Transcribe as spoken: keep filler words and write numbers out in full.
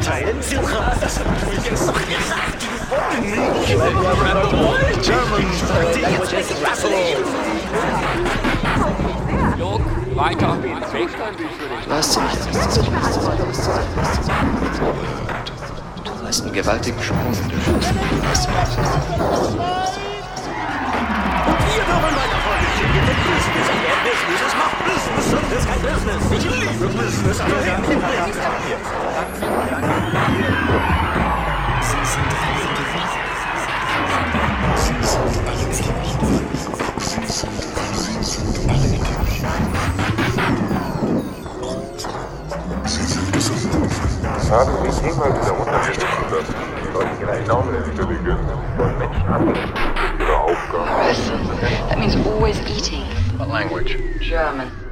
mitteilen, Führer. Das haben wir jetzt doch gesagt. Die wollen nicht. German language is fascinating. Jörg, weiter. Du hast sie nicht. Du hast einen gewaltigen Sprung. Du schaffst nicht. Wir hören weiter, Freunde. Business and their business is not business. Das ist kein Business. Ich liebe Business, aber gar nicht. Haben Sie jemals darunter gelesen, dass die Leute enorme Intelligenz von Menschen haben? Ihre Aufgabe. That means always eating. What language? German.